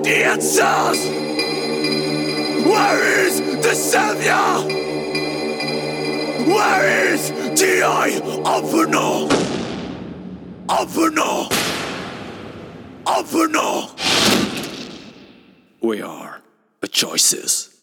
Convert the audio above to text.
the answers? Where is the savior? Where is the eye opener? Opener. Opener. We are the choices.